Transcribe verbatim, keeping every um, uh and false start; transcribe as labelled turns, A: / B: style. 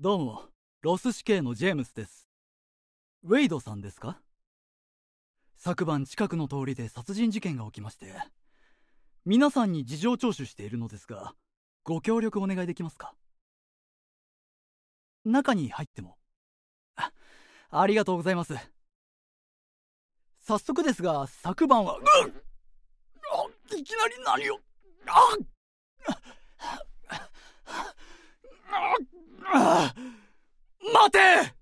A: どうも、ロス市警のジェームスです。ウェイドさんですか？昨晩近くの通りで殺人事件が起きまして、皆さんに事情聴取しているのですが、ご協力お願いできますか？中に入っても。あ、ありがとうございます。早速ですが、昨晩は、うん、あ、いきなり何を、あああ待て！